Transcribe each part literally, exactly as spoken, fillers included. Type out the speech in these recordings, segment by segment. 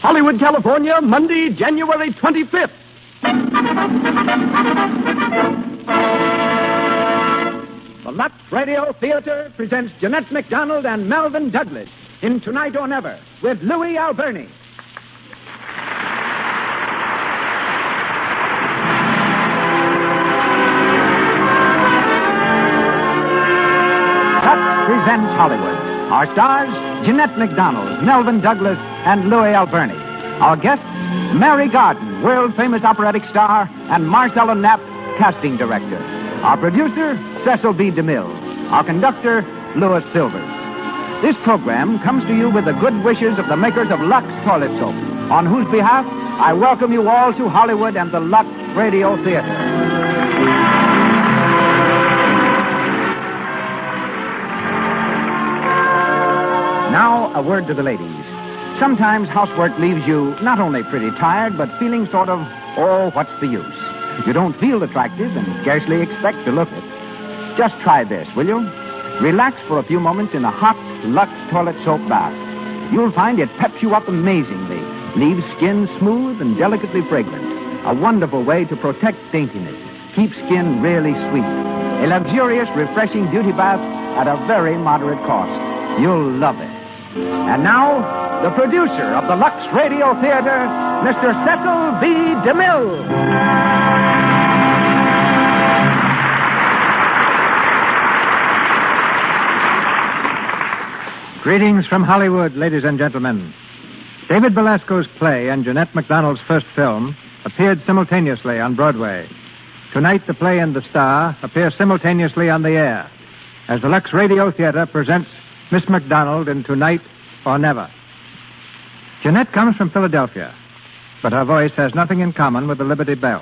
Hollywood, California, Monday, January twenty-fifth. The Lux Radio Theater presents Jeanette MacDonald and Melvyn Douglas in Tonight or Never with Louis Alberni. Lux presents Hollywood. Our stars, Jeanette MacDonald, Melvyn Douglas, and Louis Alberni. Our guests, Mary Garden, world-famous operatic star, and Marcella Knapp, casting director. Our producer, Cecil B. DeMille. Our conductor, Louis Silvers. This program comes to you with the good wishes of the makers of Lux Toilet Soap, on whose behalf I welcome you all to Hollywood and the Lux Radio Theater. Now, a word to the ladies. Sometimes housework leaves you not only pretty tired, but feeling sort of, oh, what's the use? You don't feel attractive and scarcely expect to look it. Just try this, will you? Relax for a few moments in a hot Lux toilet soap bath. You'll find it peps you up amazingly, leaves skin smooth and delicately fragrant. A wonderful way to protect daintiness, keep skin really sweet. A luxurious, refreshing beauty bath at a very moderate cost. You'll love it. And now, the producer of the Lux Radio Theater, Mister Cecil B. DeMille. Greetings from Hollywood, ladies and gentlemen. David Belasco's play and Jeanette MacDonald's first film appeared simultaneously on Broadway. Tonight, the play and the star appear simultaneously on the air as the Lux Radio Theater presents Miss MacDonald in Tonight or Never. Jeanette comes from Philadelphia, but her voice has nothing in common with the Liberty Bell.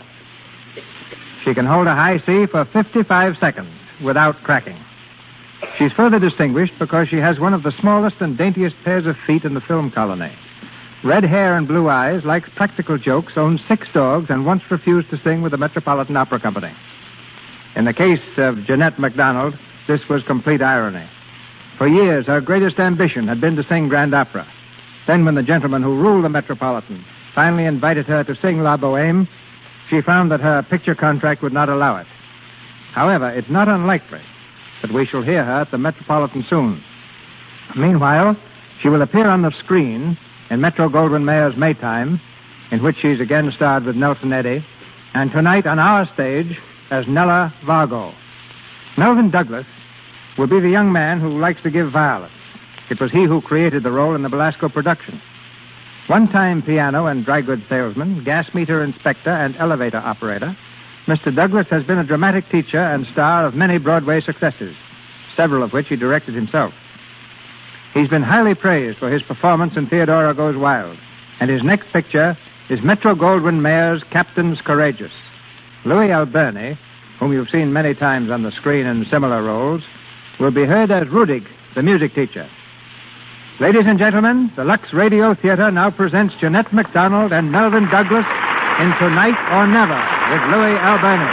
She can hold a high C for fifty-five seconds without cracking. She's further distinguished because she has one of the smallest and daintiest pairs of feet in the film colony. Red hair and blue eyes, likes practical jokes, owns six dogs, and once refused to sing with the Metropolitan Opera Company. In the case of Jeanette MacDonald, this was complete irony. For years, her greatest ambition had been to sing Grand Opera. Then, when the gentleman who ruled the Metropolitan finally invited her to sing La Boheme, she found that her picture contract would not allow it. However, it's not unlikely that we shall hear her at the Metropolitan soon. Meanwhile, she will appear on the screen in Metro-Goldwyn-Mayer's Maytime, in which she's again starred with Nelson Eddy, and tonight on our stage as Nella Vargo. Melvyn Douglas will be the young man who likes to give violence. It was he who created the role in the Belasco production. One-time piano and dry goods salesman, gas meter inspector, and elevator operator, Mister Douglas has been a dramatic teacher and star of many Broadway successes, several of which he directed himself. He's been highly praised for his performance in Theodora Goes Wild, and his next picture is Metro-Goldwyn-Mayer's Captains Courageous. Louis Alberni, whom you've seen many times on the screen in similar roles, will be heard as Rudig, the music teacher. Ladies and gentlemen, the Lux Radio Theater now presents Jeanette MacDonald and Melvyn Douglas in Tonight or Never with Louis Alberni.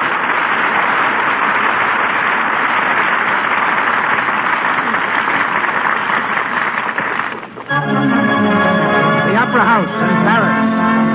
The Opera House in Paris.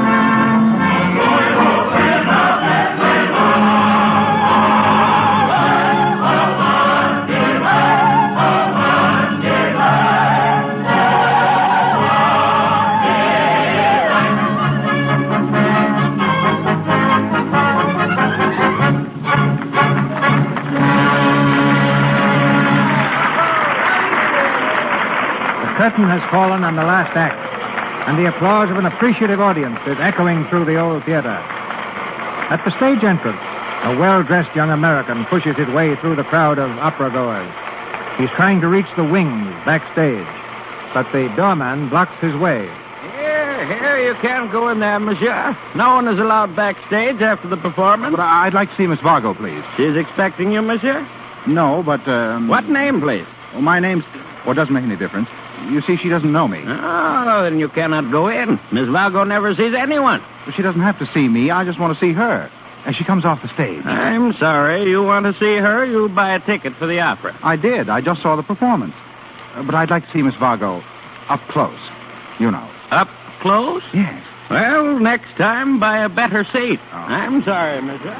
The curtain has fallen on the last act, and the applause of an appreciative audience is echoing through the old theater. At the stage entrance, a well-dressed young American pushes his way through the crowd of opera-goers. He's trying to reach the wings backstage, but the doorman blocks his way. Here, here, you can't go in there, monsieur. No one is allowed backstage after the performance. But I'd like to see Miss Vargo, please. She's expecting you, monsieur? No, but, um... What name, please? Well, my name's... Well, it doesn't make any difference. You see, she doesn't know me. Oh, then you cannot go in. Miss Vargo never sees anyone. But she doesn't have to see me. I just want to see her. As she comes off the stage. I'm sorry. You want to see her, you buy a ticket for the opera. I did. I just saw the performance. Uh, but I'd like to see Miss Vargo up close. You know. Up close? Yes. Well, next time, buy a better seat. Oh. I'm sorry, monsieur.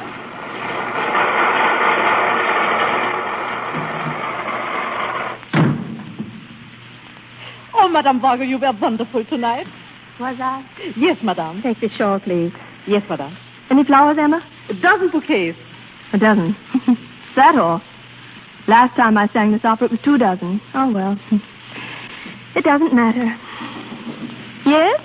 Oh, Madame Vargo, you were wonderful tonight. Was I? Yes, Madame. Take this shawl, please. Yes, Madame. Any flowers, Emma? A dozen bouquets. A dozen. Is that all? Last time I sang this opera, it was two dozen. Oh, well. It doesn't matter. Yes?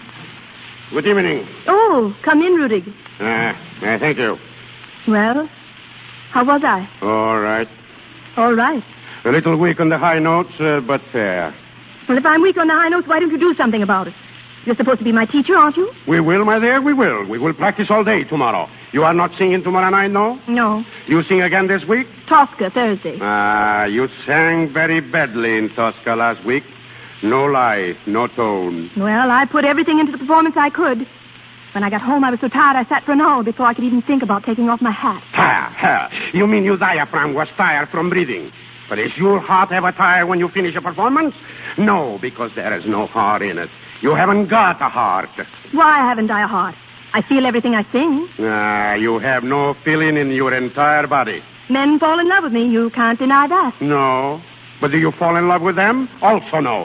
Good evening. Oh, come in, Rudig. Uh, uh, thank you. Well, how was I? All right. All right. A little weak on the high notes, uh, but fair. Well, if I'm weak on the high notes, why don't you do something about it? You're supposed to be my teacher, aren't you? We will, my dear, we will. We will practice all day tomorrow. You are not singing tomorrow night, no? No. You sing again this week? Tosca, Thursday. Ah, you sang very badly in Tosca last week. No life, no tone. Well, I put everything into the performance I could. When I got home, I was so tired I sat for an hour before I could even think about taking off my hat. Tired, tired. You mean your diaphragm was tired from breathing? But is your heart ever tired when you finish a performance? No, because there is no heart in it. You haven't got a heart. Why haven't I a heart? I feel everything I sing. Ah, you have no feeling in your entire body. Men fall in love with me. You can't deny that. No. But do you fall in love with them? Also no.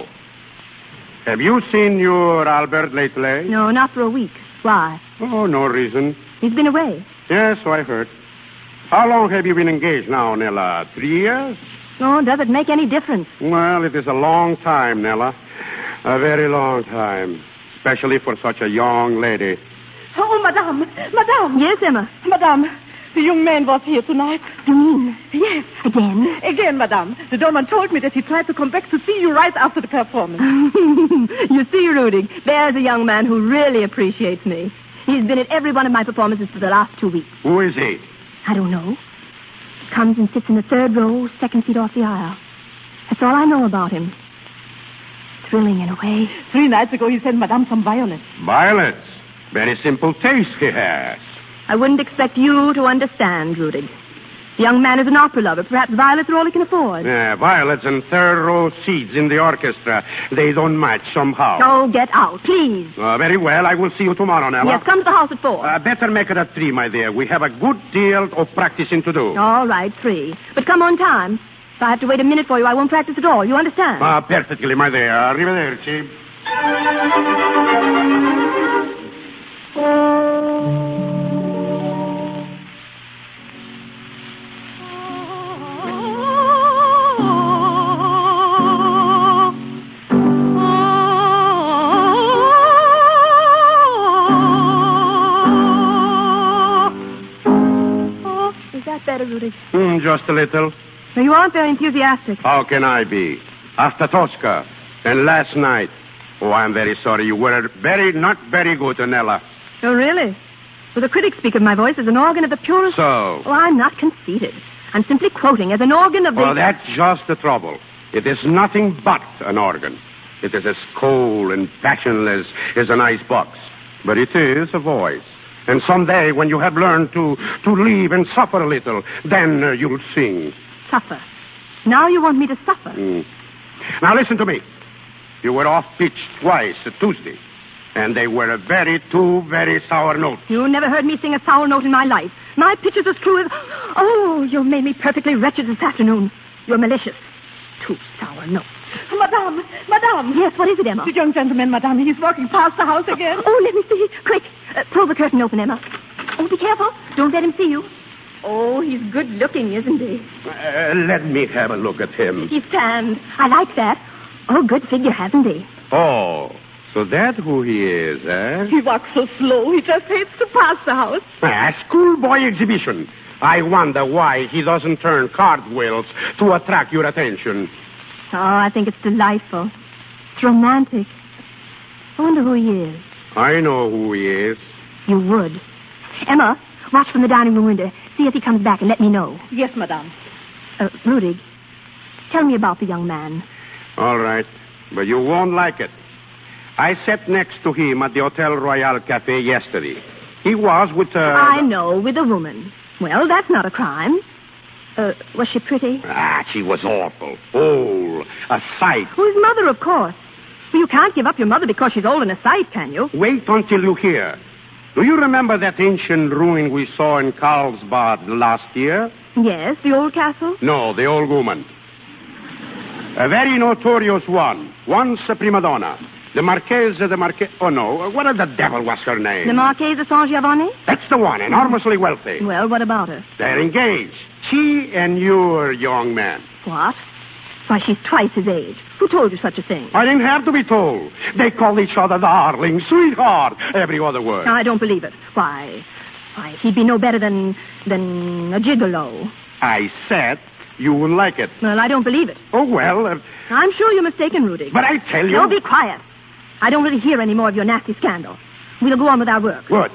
Have you seen your Albert lately? No, not for a week. Why? Oh, no reason. He's been away. Yes, so I heard. How long have you been engaged now, Nella? Three years? Oh, does it make any difference? Well, it is a long time, Nella. A very long time. Especially for such a young lady. Oh, Madame. Madame. Yes, Emma. Madame, the young man was here tonight. You mean? Yes. Again? Again, Madame. The doorman told me that he tried to come back to see you right after the performance. You see, Rudy, there's a young man who really appreciates me. He's been at every one of my performances for the last two weeks. Who is he? I don't know. Comes and sits in the third row, second seat off the aisle. That's all I know about him. Thrilling in a way. Three nights ago, he sent Madame some violets. Violets. Very simple taste he has. I wouldn't expect you to understand, Rudig. The young man is an opera lover. Perhaps violets are all he can afford. Yeah, violets and third row seats in the orchestra. They don't match somehow. Oh, get out, please. Uh, very well. I will see you tomorrow, Nella. Yes, come to the house at four. Uh, better make it at three, my dear. We have a good deal of practicing to do. All right, three. But come on time. If I have to wait a minute for you, I won't practice at all. You understand? Ah, perfectly, my dear. Arrivederci. Is that better, Rudy? Mm, just a little. No, you aren't very enthusiastic. How can I be? After Tosca and last night. Oh, I'm very sorry. You were very, not very good, Nella. Oh, really? Well, the critics speak of my voice as an organ of the purest... So? Oh, I'm not conceited. I'm simply quoting as an organ of the... Well, that's just the trouble. It is nothing but an organ. It is as cold and passionless as an ice box. But it is a voice. And someday, when you have learned to, to live and suffer a little, then uh, you'll sing. Suffer. Now you want me to suffer. Mm. Now, listen to me. You were off pitch twice at Tuesday. And they were a very, two very sour notes. You never heard me sing a sour note in my life. My pitch is as true as... Oh, you made me perfectly wretched this afternoon. You're malicious. Two sour notes. Madame, Madame. Yes, what is it, Emma? The young gentleman, Madame, he's walking past the house again. Oh, let me see. Quick. Uh, pull the curtain open, Emma. Oh, be careful. Don't let him see you. Oh, he's good looking, isn't he? Uh, let me have a look at him. He's tanned. I like that. Oh, good figure, hasn't he? Oh, so that's who he is, eh? He walks so slow, he just hates to pass the house. A schoolboy exhibition. I wonder why he doesn't turn cartwheels to attract your attention. Oh, I think it's delightful. It's romantic. I wonder who he is. I know who he is. You would. Emma, watch from the dining room window. See if he comes back and let me know. Yes, Madame. Uh, Rudig, tell me about the young man. All right, but you won't like it. I sat next to him at the Hotel Royal Cafe yesterday. He was with a... I know, with a woman. Well, that's not a crime. Uh, was she pretty? Ah, she was awful. Old. A sight. Oh, his mother, of course. Well, you can't give up your mother because she's old in a sight, can you? Wait until you hear. Do you remember that ancient ruin we saw in Carlsbad last year? Yes, the old castle? No, the old woman. A very notorious one. Once a prima donna. The Marchese de Marche... Oh, no. What the devil was her name? The Marchese de San Giovanni? That's the one. Enormously wealthy. Well, what about her? They're engaged. She and your young man. What? Why, she's twice his age. Who told you such a thing? I didn't have to be told. They call each other darling, sweetheart, every other word. No, I don't believe it. Why? Why, he'd be no better than... than a gigolo. I said you wouldn't like it. Well, I don't believe it. Oh, well... Uh, I'm sure you're mistaken, Rudy. but I tell you... No, be quiet. I don't really hear any more of your nasty scandal. We'll go on with our work. Good.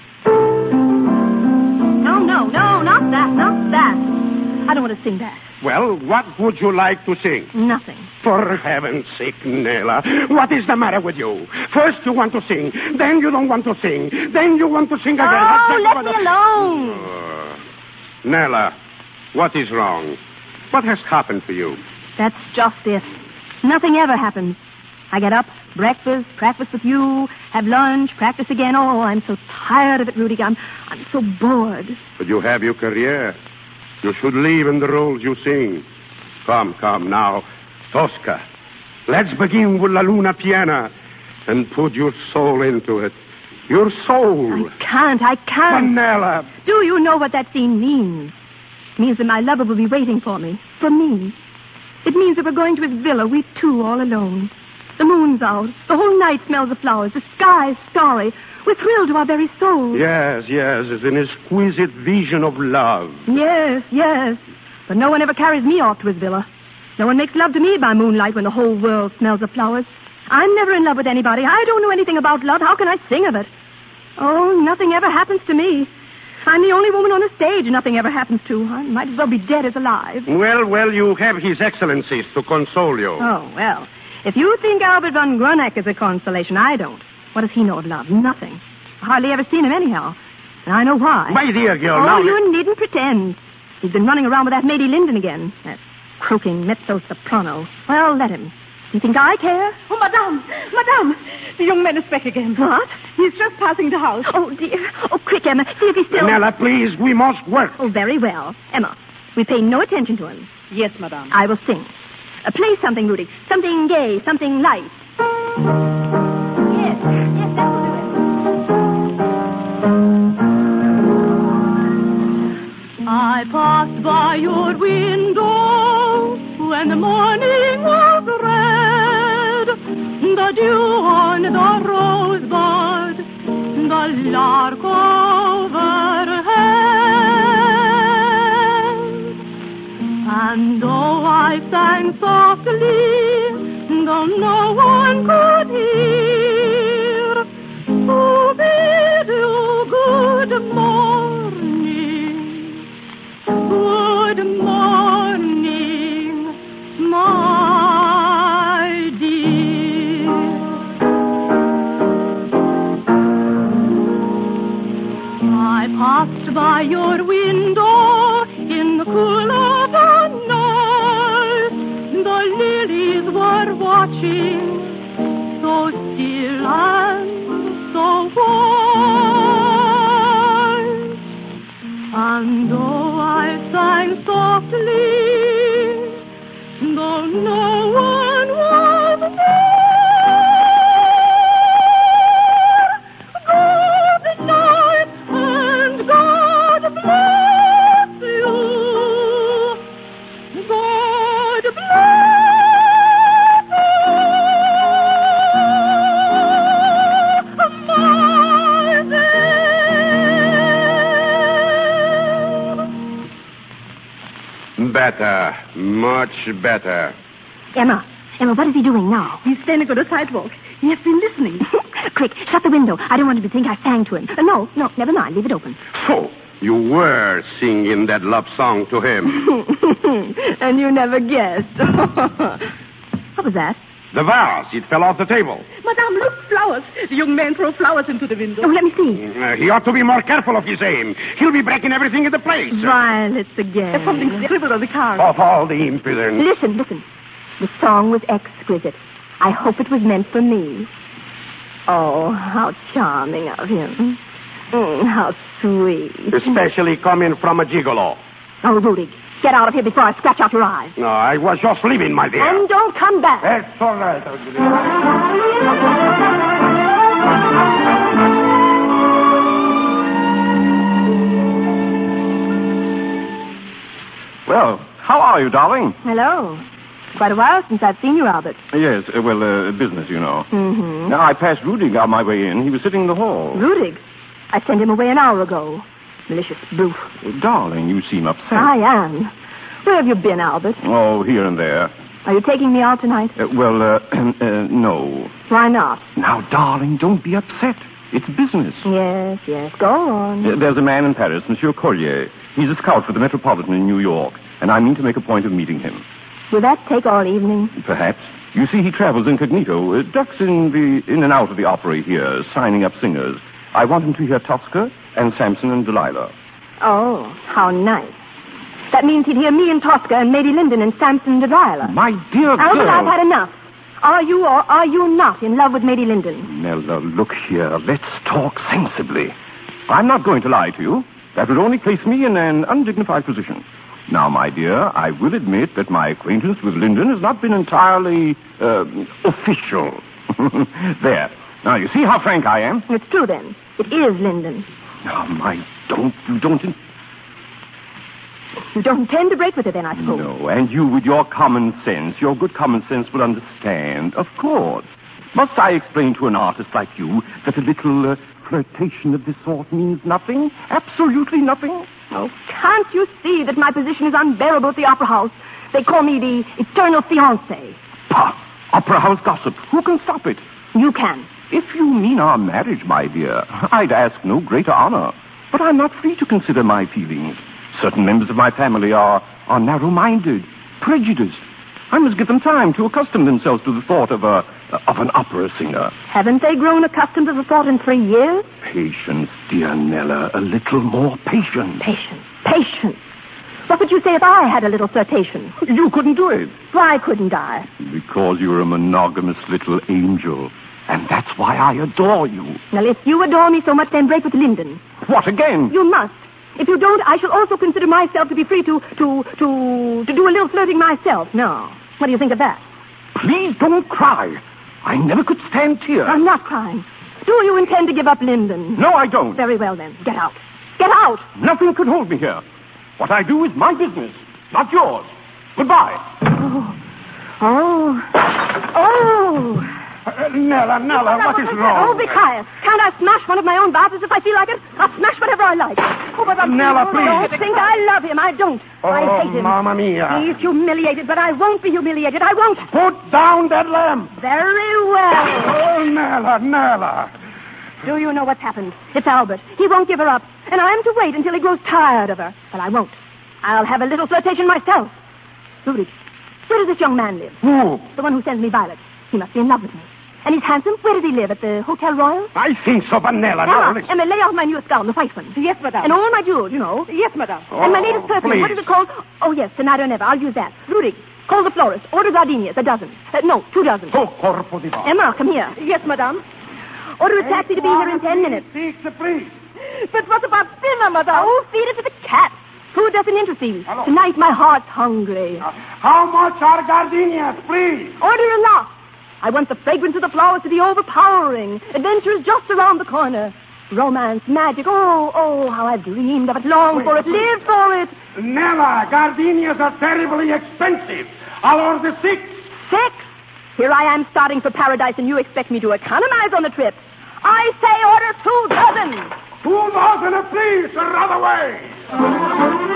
No, no, no, not that, not that. I don't want to sing that. Well, what would you like to sing? Nothing. For heaven's sake, Nella, what is the matter with you? First you want to sing, then you don't want to sing, then you want to sing again. Oh, let me alone. Uh, Nella, what is wrong? What has happened to you? That's just it. Nothing ever happens. I get up, breakfast, practice with you, have lunch, practice again. Oh, I'm so tired of it, Rudy. I'm, I'm so bored. But you have your career. You should live in the roles you sing. Come, come, now. Tosca. Let's begin with La Luna Piena and put your soul into it. Your soul. I can't, I can't. Manella. Do you know what that scene means? It means that my lover will be waiting for me. For me. It means that we're going to his villa, we two all alone. The moon's out. The whole night smells of flowers. The sky is starry. We're thrilled to our very souls. Yes, yes. It's an exquisite vision of love. Yes, yes. But no one ever carries me off to his villa. No one makes love to me by moonlight when the whole world smells of flowers. I'm never in love with anybody. I don't know anything about love. How can I sing of it? Oh, nothing ever happens to me. I'm the only woman on the stage nothing ever happens to. I might as well be dead as alive. Well, well, you have His Excellencies to console you. Oh, well. If you think Albert von Gruneck is a consolation, I don't. What does he know of love? Nothing. I hardly ever seen him anyhow. And I know why. My dear girl, oh, now... you needn't pretend. He's been running around with that Mady Linden again. That croaking mezzo-soprano. Well, let him. Do you think I care? Oh, Madame! Madame! The young man is back again. What? He's just passing the house. Oh, dear. Oh, quick, Emma. See if he's still... Nella, please, we must work. Oh, very well. Emma, we pay no attention to him. Yes, Madame. I will sing. Uh, play something, Rudy. Something gay, something light. Yes, yes, that will do it. I passed by your window when the morning was red. The dew on the rosebud, the lark overhead. And though I sang softly, though no one could hear, who bid you good morning, good morning, my dear. I passed by your window in the cool of the night. The lilies were watching, so still and so white. And though I sang softly, though no one was there, good night and God bless you. God bless you, my dear. Better, much better. Emma, Emma, what is he doing now? He's standing on the sidewalk. He has been listening. Quick, shut the window. I don't want him to think I sang to him. Uh, no, no, never mind. Leave it open. So, you were singing that love song to him. And you never guessed. What was that? The vase, it fell off the table. Madame, look, flowers. The young man threw flowers into the window. Oh, let me see. Uh, he ought to be more careful of his aim. He'll be breaking everything into place. Violets again. There's something scribbled on the card. Of all the impudence. Listen, listen. The song was exquisite. I hope it was meant for me. Oh, how charming of him. Mm, how sweet. Especially coming from a gigolo. Oh, Rudy, get out of here before I scratch out your eyes. No, I was just leaving, my dear. And don't come back. That's all right. Well, how are you, darling? Hello. Quite a while since I've seen you, Albert. Yes, uh, well, uh, business, you know. Mm-hmm. Now, I passed Rudig on my way in. He was sitting in the hall. Rudig? I sent him away an hour ago. Malicious brute. Darling, you seem upset. I am. Where have you been, Albert? Oh, here and there. Are you taking me out tonight? Uh, well, uh, uh, no. Why not? Now, darling, don't be upset. It's business. Yes, yes. Go on. Uh, there's a man in Paris, Monsieur Collier. He's a scout for the Metropolitan in New York, and I mean to make a point of meeting him. Will that take all evening? Perhaps. You see, he travels incognito, uh, ducks in the in and out of the opera here, signing up singers. I want him to hear Tosca and Samson and Delilah. Oh, how nice. That means he'd hear me and Tosca and Lady Linden and Samson and Delilah. My dear Albert, girl. I've had enough. Are you or are you not in love with Lady Linden? Nella, look here. Let's talk sensibly. I'm not going to lie to you. That would only place me in an undignified position. Now, my dear, I will admit that my acquaintance with Linden has not been entirely uh, official. There. Now, you see how frank I am? It's true, then. It is Linden. Now, my, don't, you don't... In- You don't intend to break with her, then, I suppose? No, and you, with your common sense, your good common sense, will understand. Of course. Must I explain to an artist like you that a little uh, flirtation of this sort means nothing? Absolutely nothing? Oh, can't you see that my position is unbearable at the Opera House? They call me the eternal fiancé. Pah! Opera house gossip. Who can stop it? You can. If you mean our marriage, my dear, I'd ask no greater honor. But I'm not free to consider my feelings. Certain members of my family are, are narrow-minded, prejudiced. I must give them time to accustom themselves to the thought of a of an opera singer. Haven't they grown accustomed to the thought in three years? Patience, dear Nella. A little more patience. Patience. Patience. What would you say if I had a little flirtation? You couldn't do it. Why couldn't I? Because you're a monogamous little angel. And that's why I adore you. Well, if you adore me so much, then break with Linden. What again? You must. If you don't, I shall also consider myself to be free to, to, to, to do a little flirting myself. No. What do you think of that? Please don't cry. I never could stand tears. I'm not crying. Do you intend to give up Linden? No, I don't. Very well, then. Get out. Get out! Nothing could hold me here. What I do is my business, not yours. Goodbye. Oh. Oh. Oh. Uh, Nella, Nella, what is wrong? Oh, be quiet. Can't I smash one of my own vases if I feel like it? I'll smash whatever I like. Oh, but I'm Nella, please. Don't think I love him. I don't. Oh, I hate him. Mamma mia. He's humiliated, but I won't be humiliated. I won't. Put down that lamp. Very well. Oh, Nella, Nella. Do you know what's happened? It's Albert. He won't give her up. And I'm to wait until he grows tired of her. But I won't. I'll have a little flirtation myself. Rudy, where does this young man live? Who? The one who sends me violets. He must be in love with me. And he's handsome. Where does he live? At the Hotel Royal? I think so, but Nella, Emma, now listen. Emma, lay off my newest gown, the white one. Yes, madame. And all my jewels, you know. Yes, madame. and my Oh, latest perfume. please. What is it called? Oh, yes, tonight or never. I'll use that. Rudy, call the florist. Order gardenias, a dozen. Uh, no, two dozen. Oh, corpo di Dio. Emma, come here. Yes, madame. Order a taxi to be here in ten minutes. Pizza, please. But what about dinner, madame? Oh, feed it to the cat. Food doesn't interest you. Hello. Tonight my heart's hungry. Uh, how much are gardenias, please? Order a lot. I want the fragrance of the flowers to be overpowering. Adventure is just around the corner. Romance, magic. Oh, oh, how I've dreamed of it, longed for it, lived for it. Nella, gardenias are terribly expensive. I'll order six. Six? Here I am starting for paradise, and you expect me to economize on the trip. I say order two dozen. Two dozen, please, or other way.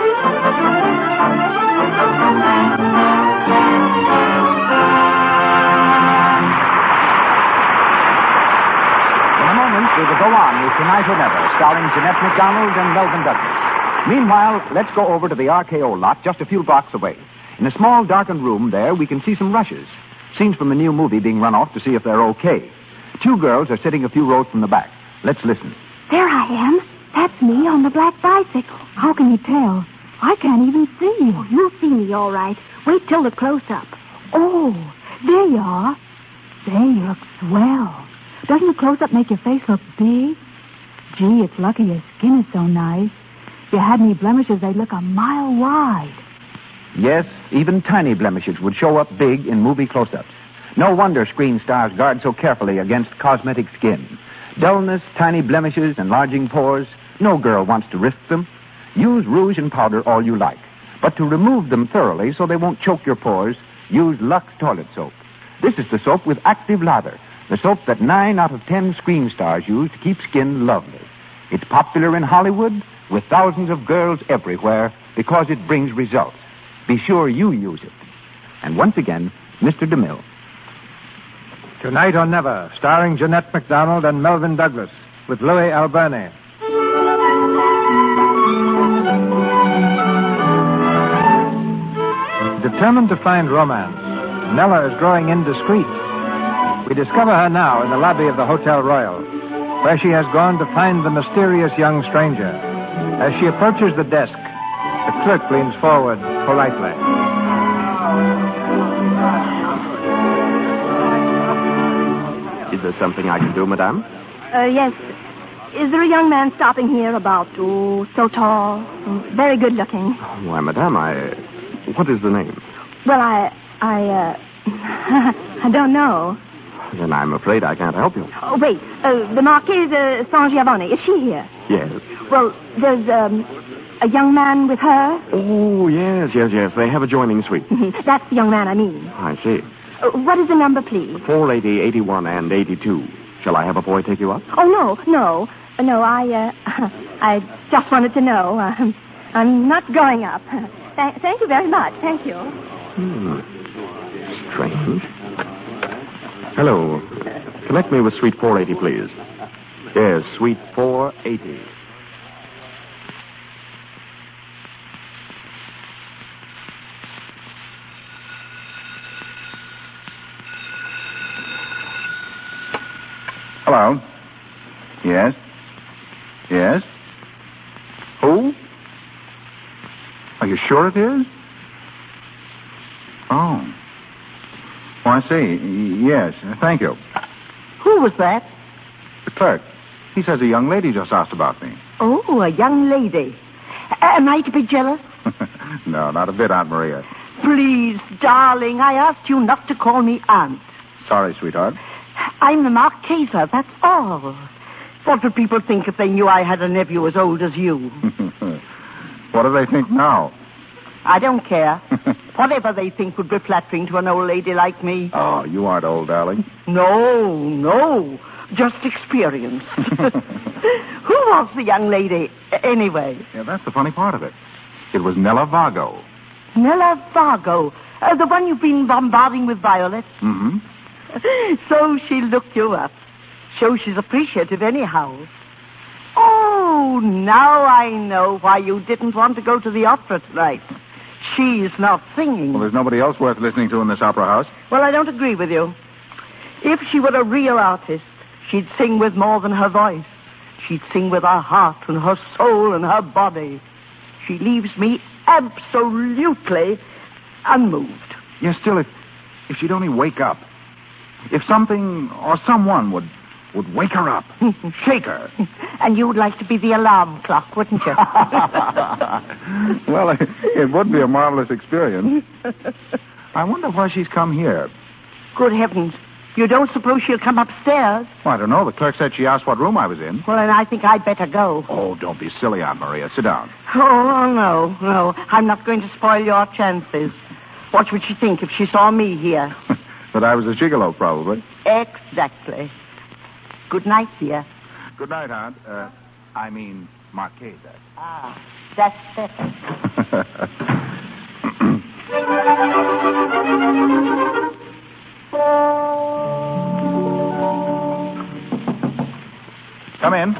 In a moment, we will go on with Tonight or Never, starring Jeanette MacDonald and Melvin Douglas. Meanwhile, let's go over to the R K O lot just a few blocks away. In a small, darkened room there, we can see some rushes. Scenes from a new movie being run off to see if they're okay. Two girls are sitting a few rows from the back. Let's listen. There I am. That's me on the black bicycle. How can you tell? I can't even see you. You'll see me all right. Wait till the close-up. Oh, there you are. Say, you look swell. Doesn't the close-up make your face look big? Gee, it's lucky your skin is so nice. If you had any blemishes, they'd look a mile wide. Yes, even tiny blemishes would show up big in movie close-ups. No wonder screen stars guard so carefully against cosmetic skin. Dullness, tiny blemishes, enlarging pores. No girl wants to risk them. Use rouge and powder all you like. But to remove them thoroughly so they won't choke your pores, use Lux toilet soap. This is the soap with active lather, the soap that nine out of ten screen stars use to keep skin lovely. It's popular in Hollywood with thousands of girls everywhere because it brings results. Be sure you use it. And once again, Mister DeMille. Tonight or Never, starring Jeanette MacDonald and Melvyn Douglas, with Louis Alberne. Determined to find romance, Nella is growing indiscreet. We discover her now in the lobby of the Hotel Royal, where she has gone to find the mysterious young stranger. As she approaches the desk, the clerk leans forward politely. Is there something I can do, madame? Uh, yes. Is there a young man stopping here about, oh, so tall, very good looking? Why, madame, I... What is the name? Well, I... I, uh... I don't know. Then I'm afraid I can't help you. Oh, wait. Uh, the Marquise uh, Saint-Giovanni, is she here? Yes. Well, there's, um... a young man with her? Oh, yes, yes, yes. They have a joining suite. That's the young man I mean. I see. Uh, what is the number, please? four eighty, eighty-one, and eighty-two. Shall I have a boy take you up? Oh, no, no. Uh, no, I, uh... I just wanted to know. Uh, I'm not going up. Th- thank you very much. Thank you. Hmm. Strange. Hello. Connect me with suite four eighty, please. Yes, suite four eighty. Hello. Yes? Yes? Who? Are you sure it is? Oh. Oh, I see. Yes. Thank you. Who was that? The clerk. He says a young lady just asked about me. Oh, a young lady. Am I to be jealous? No, not a bit, Aunt Maria. Please, darling, I asked you not to call me aunt. Sorry, sweetheart. I'm the Marquesa, that's all. What would people think if they knew I had a nephew as old as you? What do they think now? I don't care. Whatever they think would be flattering to an old lady like me. Oh, you aren't old, darling. No, no. Just experienced. Who was the young lady, anyway? Yeah, that's the funny part of it. It was Nella Vargo. Nella Vargo? Uh, the one you've been bombarding with violets? Mm-hmm. So she looked you up. Shows she's appreciative anyhow. Oh, now I know why you didn't want to go to the opera tonight. She's not singing. Well, there's nobody else worth listening to in this opera house. Well, I don't agree with you. If she were a real artist, she'd sing with more than her voice. She'd sing with her heart and her soul and her body. She leaves me absolutely unmoved. Yes, still, if, if she'd only wake up. If something or someone would, would wake her up, shake her. And you'd like to be the alarm clock, wouldn't you? Well, it, it would be a marvelous experience. I wonder why she's come here. Good heavens. You don't suppose she'll come upstairs? Well, I don't know. The clerk said she asked what room I was in. Well, then I think I'd better go. Oh, don't be silly, Aunt Maria. Sit down. Oh, no, no. I'm not going to spoil your chances. What would she think if she saw me here? That I was a gigolo, probably. Exactly. Good night, dear. Good night, Aunt. Uh, I mean, Marquesa. Ah, that's better. Come in.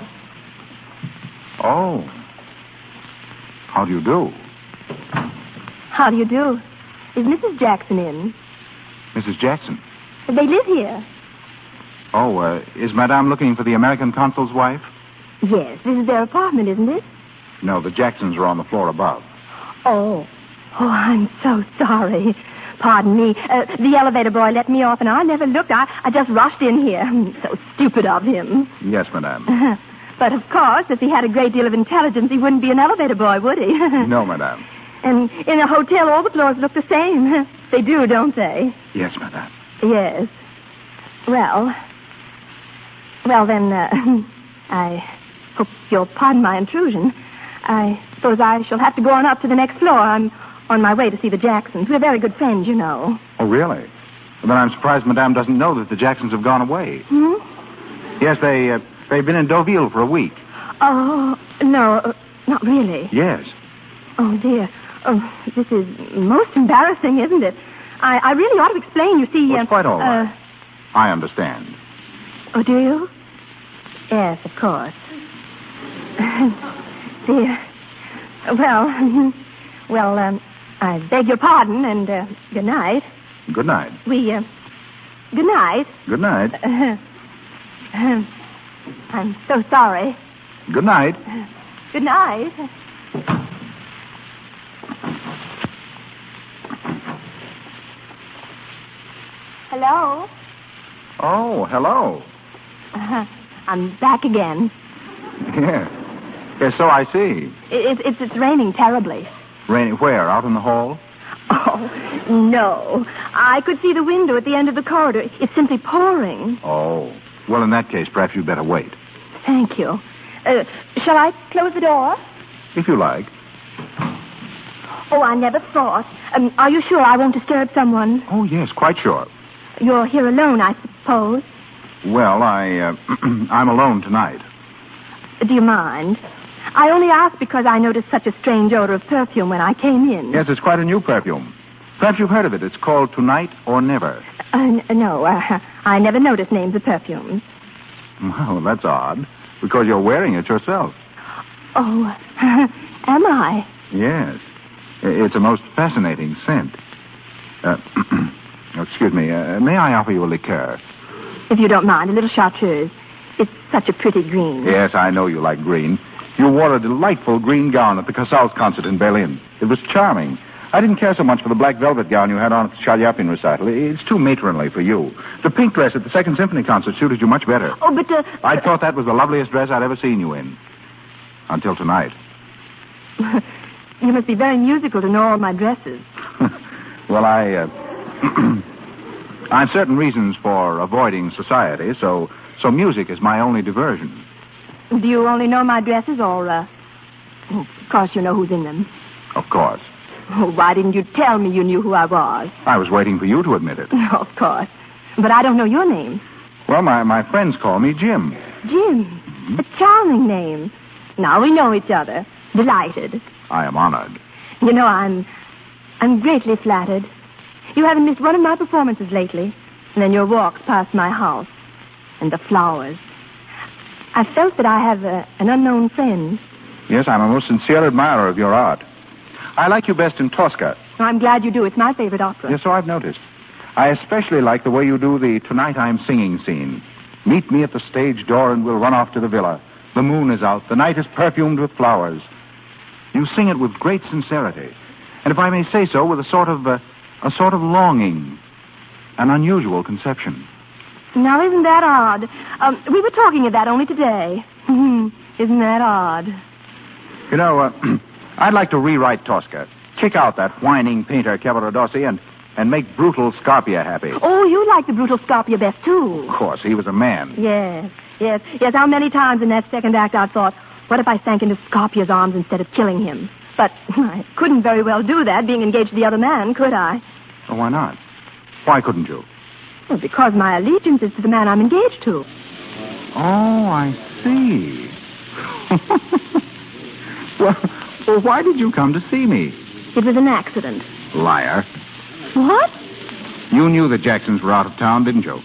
Oh. How do you do? How do you do? Is Missus Jackson in? Missus Jackson. They live here. Oh, uh, is Madame looking for the American consul's wife? Yes, this is their apartment, isn't it? No, the Jacksons are on the floor above. Oh. Oh, I'm so sorry. pardon me. Uh, the elevator boy let me off, and I never looked. I, I just rushed in here. So stupid of him. Yes, madame. But, of course, if he had a great deal of intelligence, he wouldn't be an elevator boy, would he? No, madame. And in a hotel, all the floors look the same. They do, don't they? Yes, madame. Yes. Well, well, then, uh, I hope you'll pardon my intrusion. I suppose I shall have to go on up to the next floor. I'm on my way to see the Jacksons. We're very good friends, you know. Oh, really? Well, then I'm surprised madame doesn't know that the Jacksons have gone away. Hmm? Yes, they, uh, they've been in Deauville for a week. Oh, no, uh, not really. Yes. Oh, dear. Oh, this is most embarrassing, isn't it? I, I really ought to explain, you see. Well, it's uh, quite all right. Uh, I understand. oh, do you? Yes, of course. Dear. Well, well, um, I beg your pardon, and uh, good night. Good night. We, uh, good night. Good night. Uh, uh, I'm so sorry. Good night. Good night. Hello? Oh, hello. Uh, I'm back again. Yes. Yes, so I see. It, it's, it's raining terribly. Raining where? Out in the hall? Oh, no. I could see the window at the end of the corridor. It's simply pouring. Oh. Well, in that case, perhaps you'd better wait. Thank you. Uh, shall I close the door? If you like. Oh, I never thought. Um, are you sure I won't disturb someone? Oh, yes, quite sure. You're here alone, I suppose. Well, I, uh, I'm alone tonight. Do you mind? I only asked because I noticed such a strange odor of perfume when I came in. Yes, it's quite a new perfume. Perhaps you've heard of it. It's called Tonight or Never. Uh, n- no, uh, I never noticed names of perfumes. Well, that's odd, because you're wearing it yourself. Oh, am I? Yes. It's a most fascinating scent. Uh, excuse me, uh, may I offer you a liqueur? If you don't mind, a little chartreuse. It's such a pretty green. Yes, I know you like green. You wore a delightful green gown at the Casals concert in Berlin. It was charming. I didn't care so much for the black velvet gown you had on at the Chalyapin recital. It's too matronly for you. The pink dress at the Second Symphony concert suited you much better. Oh, but... Uh, I thought that was the loveliest dress I'd ever seen you in. Until tonight. You must be very musical to know all my dresses. Well, I... Uh, I have certain reasons for avoiding society, so so music is my only diversion. Do you only know my dresses, or... Uh... Of course you know who's in them. Of course. Oh, why didn't you tell me you knew who I was? I was waiting for you to admit it. Of course. But I don't know your name. Well, my, my friends call me Jim. Jim. Mm-hmm. A charming name. Now we know each other. Delighted. I am honored. You know, I'm... I'm greatly flattered. You haven't missed one of my performances lately. And then your walks past my house. And the flowers. I felt that I have a, an unknown friend. Yes, I'm a most sincere admirer of your art. I like you best in Tosca. Oh, I'm glad you do. It's my favorite opera. Yes, so I've noticed. I especially like the way you do the Tonight I'm Singing scene. Meet me at the stage door and we'll run off to the villa. The moon is out. The night is perfumed with flowers. You sing it with great sincerity. And if I may say so, with a sort of, uh, a sort of longing. An unusual conception. Now, isn't that odd? Um, we were talking of that only today. Isn't that odd? You know, uh, I'd like to rewrite Tosca. Kick out that whining painter Cavaradossi and, and make brutal Scarpia happy. Oh, you like the brutal Scarpia best, too. Of course, he was a man. Yes, yes, yes. How many times in that second act I thought, what if I sank into Scarpia's arms instead of killing him? But I couldn't very well do that, being engaged to the other man, could I? Oh, why not? Why couldn't you? Well, because my allegiance is to the man I'm engaged to. Oh, I see. well, well, why did you come to see me? It was an accident. Liar. What? You knew the Jacksons were out of town, didn't you?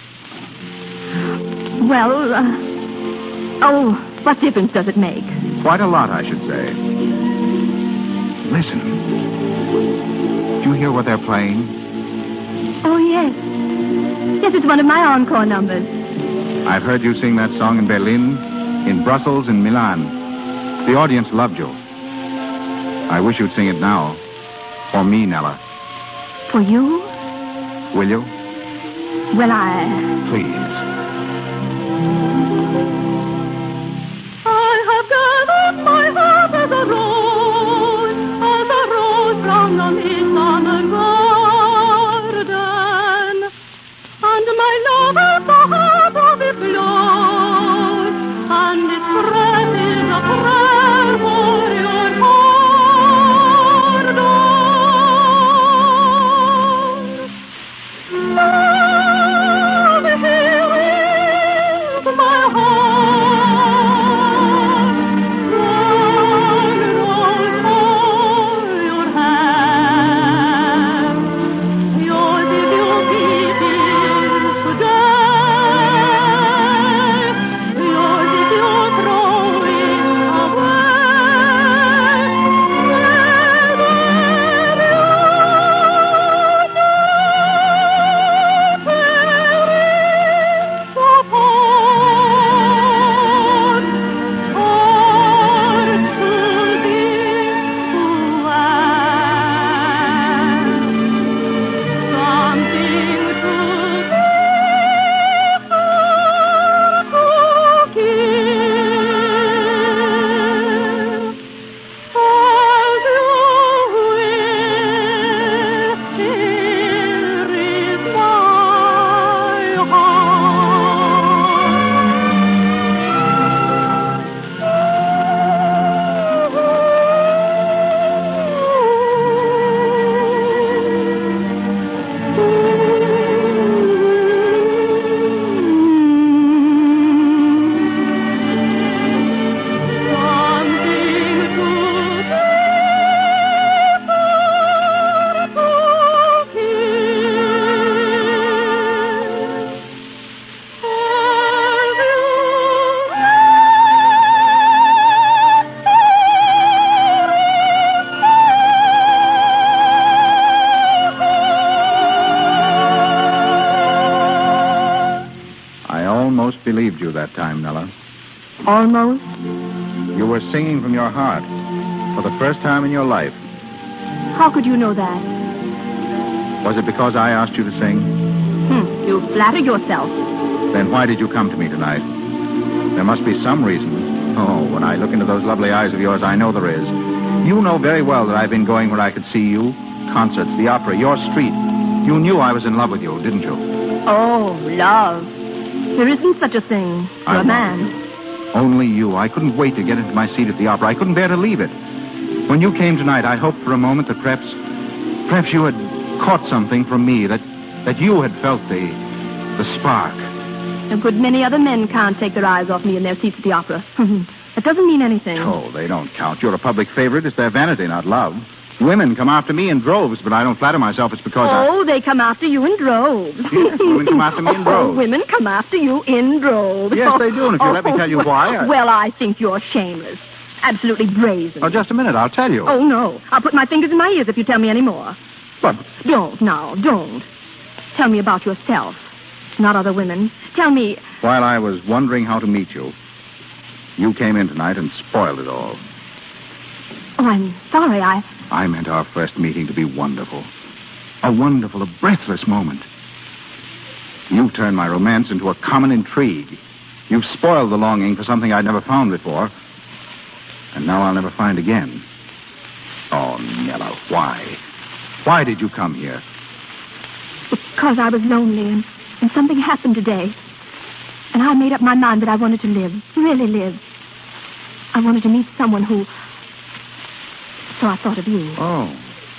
Well, uh... oh, what difference does it make? Quite a lot, I should say. Listen. Do you hear what they're playing? Oh, yes. Yes, it's one of my encore numbers. I've heard you sing that song in Berlin, in Brussels, in Milan. The audience loved you. I wish you'd sing it now. For me, Nella. For you? Will you? Well, I... Please. I have gathered my heart as a rose, as a rose from the midsummer garden, and my love is the heart of its Lord, and its breath is a prayer for your pardon. Love, here is my heart. One rose for your hand. Yours is your beating today. Yours is your throwing away. Never believed you that time, Nella. Almost? You were singing from your heart for the first time in your life. How could you know that? Was it because I asked you to sing? Hmm, you flatter yourself. Then why did you come to me tonight? There must be some reason. Oh, when I look into those lovely eyes of yours, I know there is. You know very well that I've been going where I could see you. Concerts, the opera, your street. You knew I was in love with you, didn't you? Oh, love. There isn't such a thing for I a man. Only you. I couldn't wait to get into my seat at the opera. I couldn't bear to leave it. When you came tonight, I hoped for a moment that perhaps, perhaps you had caught something from me, that, that you had felt the, the spark. A good many other men can't take their eyes off me in their seats at the opera. That doesn't mean anything. Oh, they don't count. You're a public favorite. It's their vanity, not love. Women come after me in droves, but I don't flatter myself it's because oh, I... they come after you in droves. Yes, women come after me in droves. Oh, women come after you in droves. Yes, they do, and if you oh, let me tell you why... I... Well, I think you're shameless. Absolutely brazen. Oh, just a minute. I'll tell you. Oh, no. I'll put my fingers in my ears if you tell me any more. But... Don't, now, don't. Tell me about yourself, not other women. Tell me... While I was wondering how to meet you, you came in tonight and spoiled it all. Oh, I'm sorry, I... I meant our first meeting to be wonderful. A wonderful, a breathless moment. You turned my romance into a common intrigue. You've spoiled the longing for something I'd never found before. And now I'll never find again. Oh, Nella, why? Why did you come here? Because I was lonely and, and something happened today. And I made up my mind that I wanted to live, really live. I wanted to meet someone who... So I thought of you. Oh.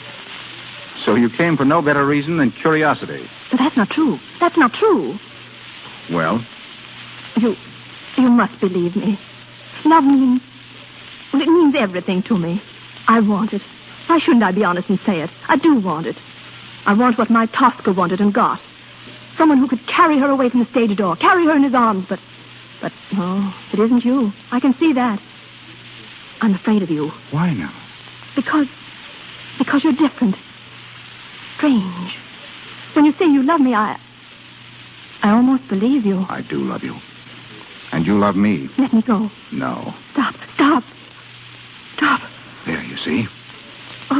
So you came for no better reason than curiosity. But that's not true. That's not true. Well? You... You must believe me. Love means... Well, it means everything to me. I want it. Why shouldn't I be honest and say it? I do want it. I want what my Tosca wanted and got. Someone who could carry her away from the stage door, carry her in his arms, but... But, no, it isn't you. I can see that. I'm afraid of you. Why now? Because... Because you're different. Strange. When you say you love me, I... I almost believe you. I do love you. And you love me. Let me go. No. Stop. Stop. Stop. There, you see? Oh,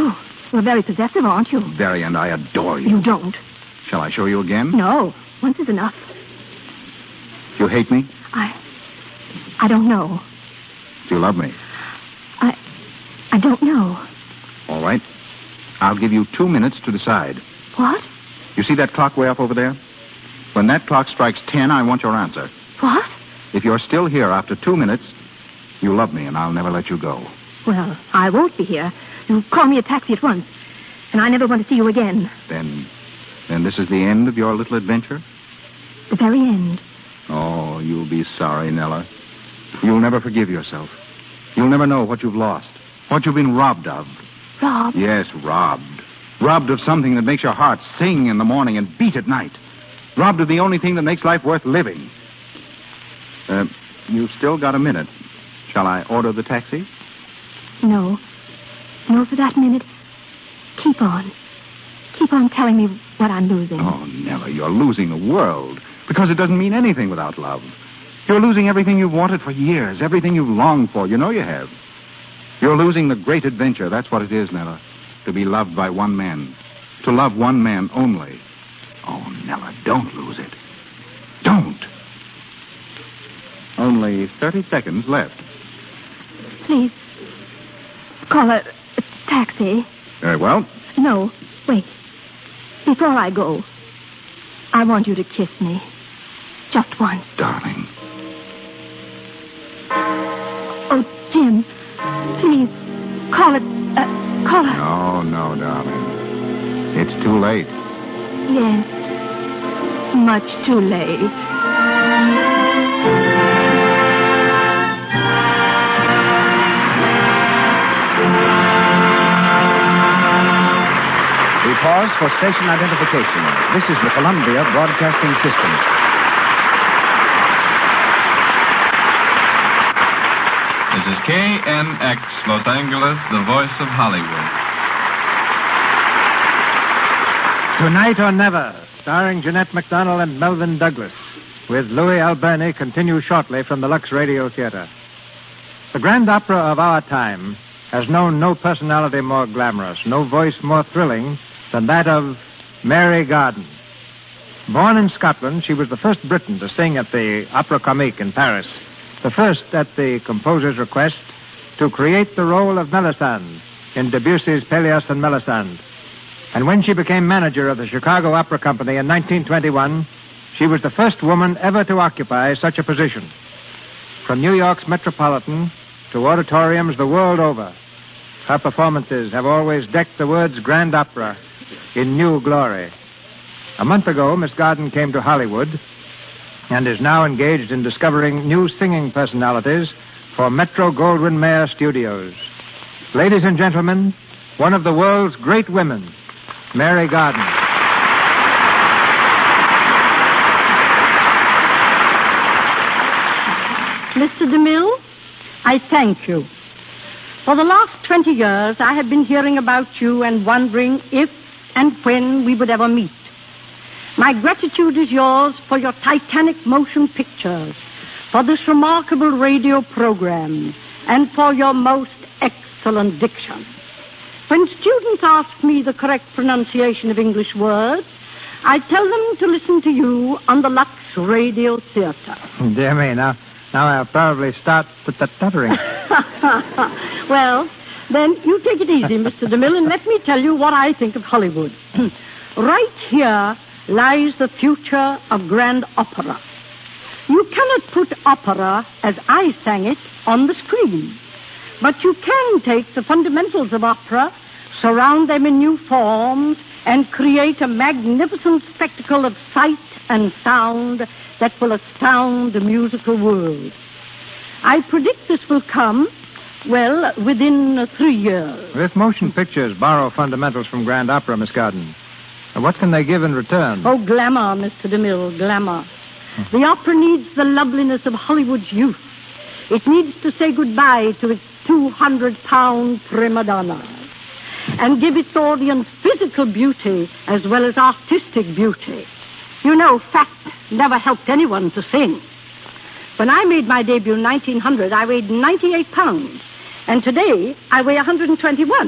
You're very possessive, aren't you? Very, and I adore you. You don't. Shall I show you again? No. Once is enough. You hate me? I... I don't know. Do you love me? I... I don't know. All right. I'll give you two minutes to decide. What? You see that clock way up over there? When that clock strikes ten, I want your answer. What? If you're still here after two minutes, you love me, and I'll never let you go. Well, I won't be here. You call me a taxi at once, and I never want to see you again. Then, then this is the end of your little adventure? The very end. Oh, you'll be sorry, Nella. You'll never forgive yourself. You'll never know what you've lost, what you've been robbed of. Robbed? Yes, robbed. Robbed of something that makes your heart sing in the morning and beat at night. Robbed of the only thing that makes life worth living. Uh, you've still got a minute. Shall I order the taxi? No. No, for that minute. Keep on. Keep on telling me what I'm losing. Oh, Nella, you're losing the world. Because it doesn't mean anything without love. You're losing everything you've wanted for years, everything you've longed for. You know you have. You're losing the great adventure. That's what it is, Nella. To be loved by one man. To love one man only. Oh, Nella, don't lose it. Don't. Only thirty seconds left. Please, call a, a taxi. Very well. No, wait. Before I go, I want you to kiss me. Just once. Darling. Oh, Jim, please, call it, uh, call it. No, no, darling. It's too late. Yes, much too late. We pause for station identification. This is the Columbia Broadcasting System. This is K N X, Los Angeles, the voice of Hollywood. Tonight or Never, starring Jeanette MacDonald and Melvyn Douglas, with Louis Alberni, continue shortly from the Lux Radio Theater. The Grand Opera of our time has known no personality more glamorous, no voice more thrilling than that of Mary Garden. Born in Scotland, she was the first Briton to sing at the Opera Comique in Paris, the first, at the composer's request, to create the role of Melisande in Debussy's Pelleas and Melisande. And when she became manager of the Chicago Opera Company in nineteen twenty-one, she was the first woman ever to occupy such a position. From New York's Metropolitan to auditoriums the world over, her performances have always decked the words Grand Opera in new glory. A month ago, Miss Garden came to Hollywood and is now engaged in discovering new singing personalities for Metro-Goldwyn-Mayer Studios. Ladies and gentlemen, one of the world's great women, Mary Garden. Mister DeMille, I thank you. For the last twenty years, I have been hearing about you and wondering if and when we would ever meet. My gratitude is yours for your Titanic motion pictures, for this remarkable radio program, and for your most excellent diction. When students ask me the correct pronunciation of English words, I tell them to listen to you on the Lux Radio Theater. Dear me, now, now I'll probably start with the stuttering. Well, then you take it easy, Mister DeMille, and let me tell you what I think of Hollywood. Right here lies the future of grand opera. You cannot put opera, as I sang it, on the screen. But you can take the fundamentals of opera, surround them in new forms, and create a magnificent spectacle of sight and sound that will astound the musical world. I predict this will come, well, within uh, three years. If motion pictures borrow fundamentals from grand opera, Miss Garden, what can they give in return? Oh, glamour, Mister DeMille, glamour. The opera needs the loveliness of Hollywood's youth. It needs to say goodbye to its two hundred pound prima donnas and give its audience physical beauty as well as artistic beauty. You know, fact never helped anyone to sing. When I made my debut in nineteen hundred, I weighed ninety-eight pounds. And today, I weigh one hundred twenty-one.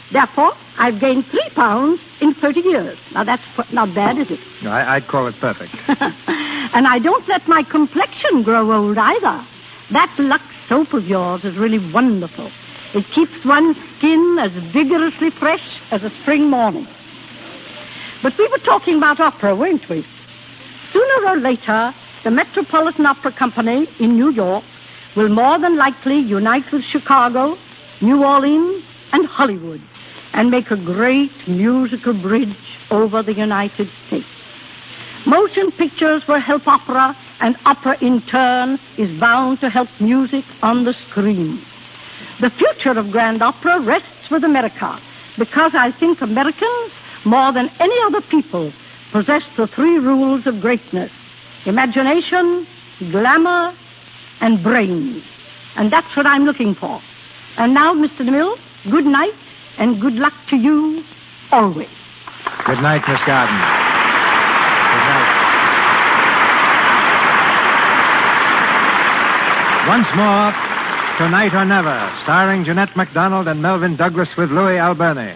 Therefore, I've gained three pounds in thirty years. Now, that's not bad, is it? No, I, I'd call it perfect. And I don't let my complexion grow old either. That Lux soap of yours is really wonderful. It keeps one's skin as vigorously fresh as a spring morning. But we were talking about opera, weren't we? Sooner or later, the Metropolitan Opera Company in New York will more than likely unite with Chicago, New Orleans, and Hollywood and make a great musical bridge over the United States. Motion pictures will help opera, and opera in turn is bound to help music on the screen. The future of grand opera rests with America, because I think Americans, more than any other people, possess the three rules of greatness: imagination, glamour, and brains. And that's what I'm looking for. And now, Mister DeMille, good night, and good luck to you always. Good night, Miss Garden. Good night. Once more, Tonight or Never, starring Jeanette MacDonald and Melvyn Douglas with Louis Alberni.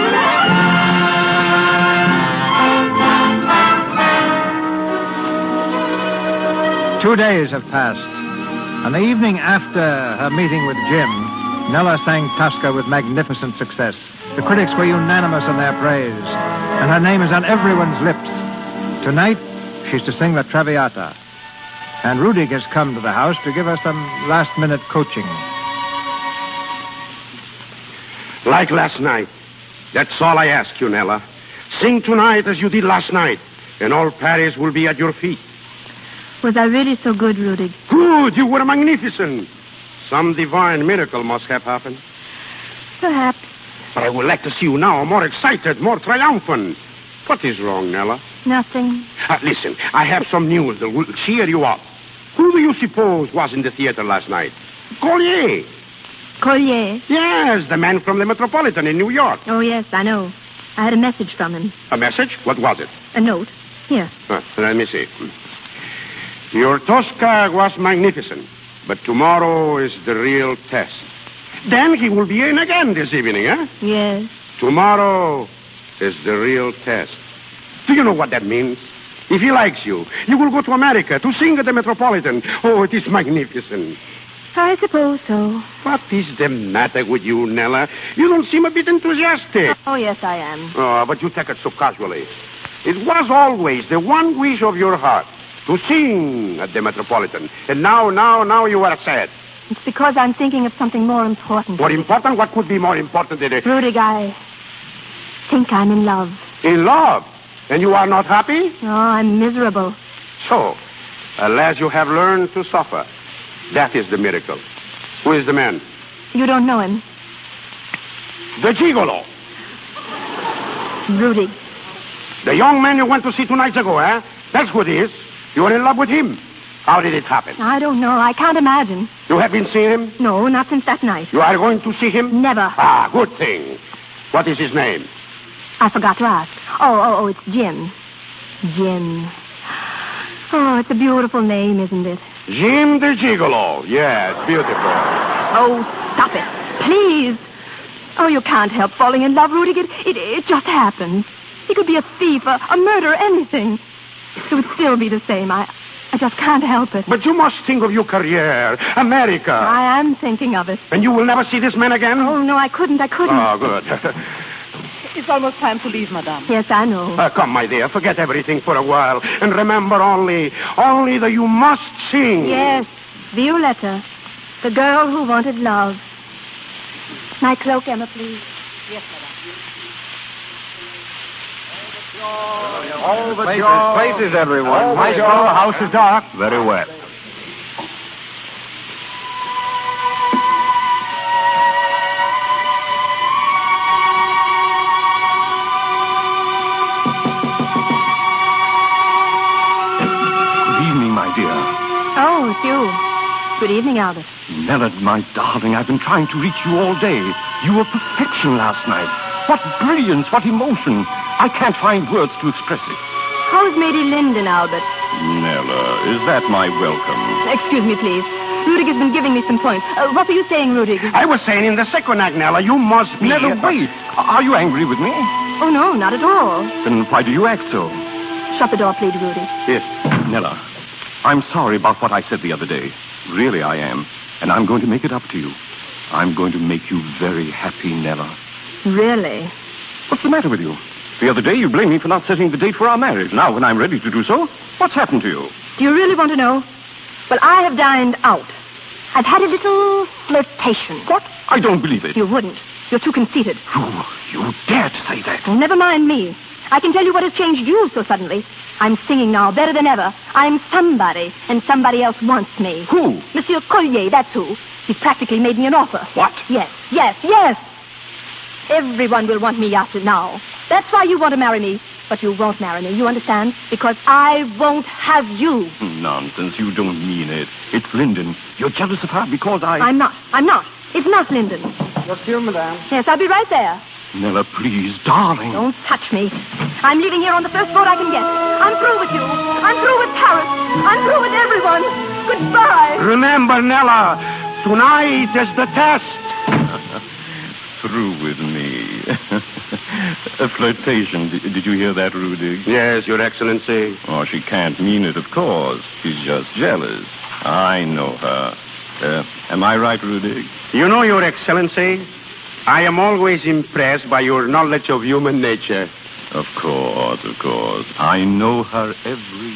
Two days have passed. On the evening after her meeting with Jim, Nella sang Tosca with magnificent success. The critics were unanimous in their praise, and her name is on everyone's lips. Tonight, she's to sing La Traviata. And Rudig has come to the house to give her some last-minute coaching. Like last night. That's all I ask you, Nella. Sing tonight as you did last night, and all Paris will be at your feet. Was I really so good, Rudig? Good. You were magnificent. Some divine miracle must have happened. Perhaps. But I would like to see you now more excited, more triumphant. What is wrong, Nella? Nothing. Uh, listen, I have some news that will cheer you up. Who do you suppose was in the theater last night? Collier. Collier? Yes, the man from the Metropolitan in New York. Oh, yes, I know. I had a message from him. A message? What was it? A note. Here. Uh, let me see. Your Tosca was magnificent, but tomorrow is the real test. Then he will be in again this evening, eh? Yes. Tomorrow is the real test. Do you know what that means? If he likes you, you will go to America to sing at the Metropolitan. Oh, it is magnificent. I suppose so. What is the matter with you, Nella? You don't seem a bit enthusiastic. Oh, yes, I am. Oh, but you take it so casually. It was always the one wish of your heart, to sing at the Metropolitan. And now, now, now you are sad. It's because I'm thinking of something more important. More important? What could be more important than it? Rudig, I think I'm in love. In love? And you are not happy? No, I'm miserable. So, alas, you have learned to suffer. That is the miracle. Who is the man? You don't know him. The gigolo. Rudig. The young man you went to see two nights ago, eh? That's who it is. You are in love with him. How did it happen? I don't know. I can't imagine. You have been seeing him? No, not since that night. You are going to see him? Never. Ah, good thing. What is his name? I forgot to ask. Oh, oh, oh, it's Jim. Jim. Oh, it's a beautiful name, isn't it? Jim the Gigolo. Yes, beautiful. Oh, stop it. Please. Oh, you can't help falling in love, Rudig. It, it, it just happens. He could be a thief, a, a murderer, anything. It would still be the same. I, I just can't help it. But you must think of your career, America. I am thinking of it. And you will never see this man again? Oh, no, I couldn't. I couldn't. Oh, good. It's almost time to leave, madame. Yes, I know. Uh, come, my dear, forget everything for a while. And remember only, only that you must sing. Yes, Violetta, the girl who wanted love. My cloak, Emma, please. Yes, madame. All the places, places, everyone. Maestro, the house is dark. Very well. Good evening, my dear. Oh, it's you. Good evening, Albert. Nella, my darling, I've been trying to reach you all day. You were perfection last night. What brilliance, what emotion. I can't find words to express it. How's Lady Linden, Albert? Nella, is that my welcome? Excuse me, please. Rudig has been giving me some points. Uh, what were you saying, Rudig? I was saying in the second act, Nella, you must be... Nella, wait. Are you angry with me? Oh, no, not at all. Then why do you act so? Shut the door, please, Rudy. Yes. Nella, I'm sorry about what I said the other day. Really, I am. And I'm going to make it up to you. I'm going to make you very happy, Nella. Really? What's the matter with you? The other day you blamed me for not setting the date for our marriage. Now, when I'm ready to do so, what's happened to you? Do you really want to know? Well, I have dined out. I've had a little flirtation. What? I don't believe it. You wouldn't. You're too conceited. You, you dare to say that? Never mind me. I can tell you what has changed you so suddenly. I'm singing now, better than ever. I'm somebody, and somebody else wants me. Who? Monsieur Collier, that's who. He's practically made me an offer. What? Yes, yes, yes. Everyone will want me after now. That's why you want to marry me. But you won't marry me, you understand? Because I won't have you. Nonsense, you don't mean it. It's Linden. You're jealous of her because I... I'm not. I'm not. It's not Linden. Just you, madame. Yes, I'll be right there. Nella, please, darling. Don't touch me. I'm leaving here on the first boat I can get. I'm through with you. I'm through with Paris. I'm through with everyone. Goodbye. Remember, Nella, tonight is the test. Through with me. A flirtation. Did, did you hear that, Rudy? Yes, Your Excellency. Oh, she can't mean it, of course. She's just jealous. I know her. Uh, am I right, Rudy? You know, Your Excellency, I am always impressed by your knowledge of human nature. Of course, of course. I know her every...